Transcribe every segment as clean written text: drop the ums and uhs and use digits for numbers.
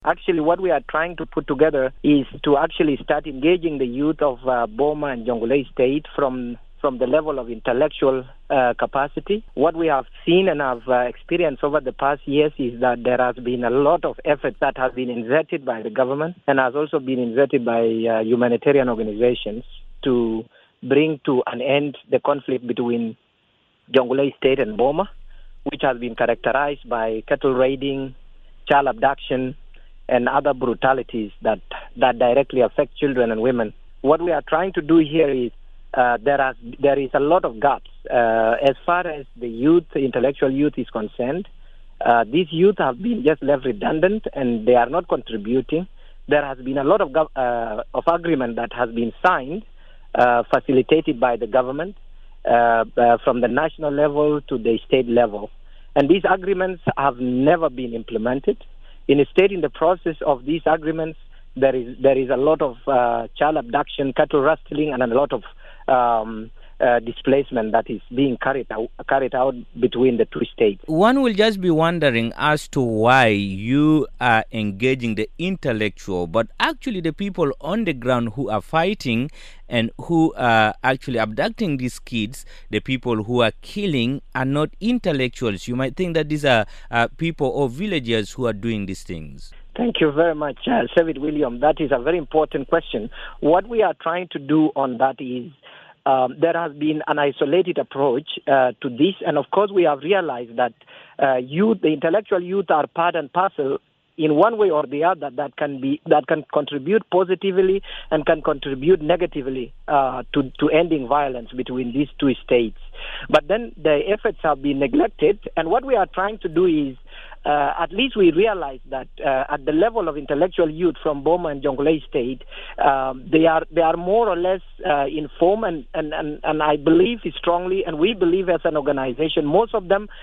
Actually, what we are trying to put together is to actually start engaging the youth of Boma and Jonglei State from the level of intellectual capacity. What we have seen and have experienced over the past years is that there has been a lot of effort that has been inserted by the government and has also been inserted by humanitarian organizations to bring to an end the conflict between Jonglei State and Boma, which has been characterized by cattle raiding, child abduction, and other brutalities that directly affect children and women. What we are trying to do here is there is a lot of gaps as far as the youth, the intellectual youth is concerned. These youth have been just left redundant and they are not contributing. There has been a lot of agreement that has been signed, facilitated by the government from the national level to the state level. And these agreements have never been implemented. Instead, in the process of these agreements, there is a lot of child abduction, cattle rustling, and a lot of displacement that is being carried out between the two states. One will just be wondering as to why you are engaging the intellectual, but actually the people on the ground who are fighting and who are actually abducting these kids, the people who are killing, are not intellectuals. You might think that these are people or villagers who are doing these things. Thank you very much, David William. That is a very important question. What we are trying to do on that is there has been an isolated approach to this, and of course we have realized that youth, the intellectual youth, are part and parcel in one way or the other that can contribute positively and can contribute negatively to ending violence between these two states. But then the efforts have been neglected, and what we are trying to do is at least we realize that at the level of intellectual youth from Boma and Jonglei State, they are more or less informed, and I believe strongly, and we believe as an organization, most of them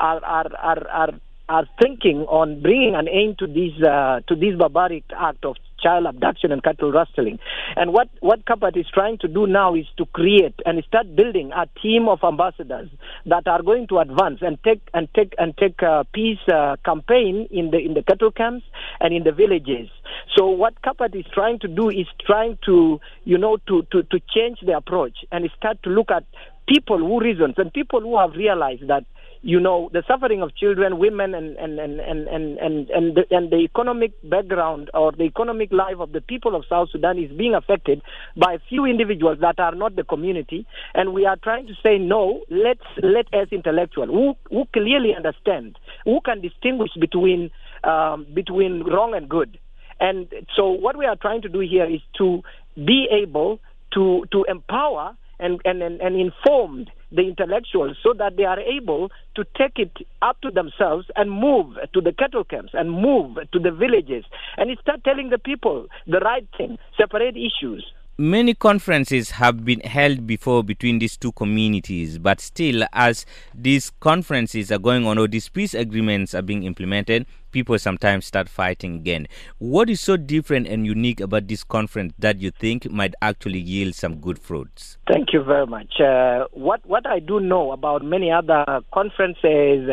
are thinking on bringing an end to this barbaric act of child abduction and cattle rustling. And what CAPAT is trying to do now is to create and start building a team of ambassadors that are going to advance and take peace campaign in the cattle camps and in the villages. So what CAPAT is trying to do is trying to to change the approach and start to look at people who reason and people who have realized that the suffering of children, women, and the economic background or the economic life of the people of South Sudan is being affected by a few individuals that are not the community. And we are trying to say, no, let us intellectuals who clearly understand, who can distinguish between wrong and good. And so what we are trying to do here is to be able to empower and inform the intellectuals so that they are able to take it up to themselves and move to the cattle camps and move to the villages and start telling the people the right thing, separate issues. Many conferences have been held before between these two communities, but still, as these conferences are going on or these peace agreements are being implemented, people sometimes start fighting again. What is so different and unique about this conference that you think might actually yield some good fruits? Thank you very much. What I do know about many other conferences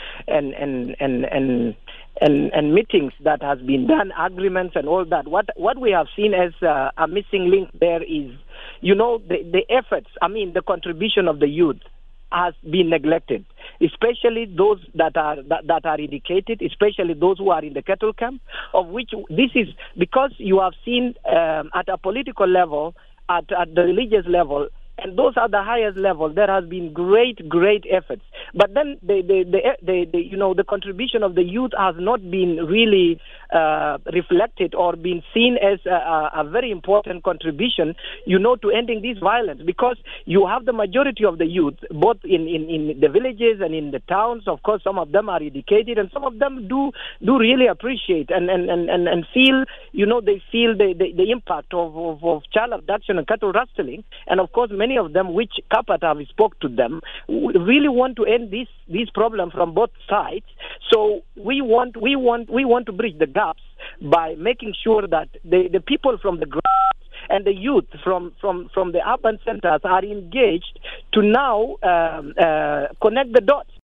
and meetings that has been done, agreements and all that, what we have seen as a missing link there is, the efforts, the contribution of the youth has been neglected, especially those that are educated, especially those who are in the cattle camp, of which this is because you have seen at a political level, at the religious level, and those are the highest level. There has been great efforts, but then the contribution of the youth has not been really reflected or been seen as a very important contribution, to ending this violence, because you have the majority of the youth both in the villages and in the towns. Of course, some of them are educated, and some of them do really appreciate and feel, they feel the impact of child abduction and cattle rustling, and of course many of them, which CAPAT have spoke to them, really want to end this problem from both sides. So we want to bridge the gaps by making sure that the people from the ground and the youth from the urban centers are engaged to now connect the dots.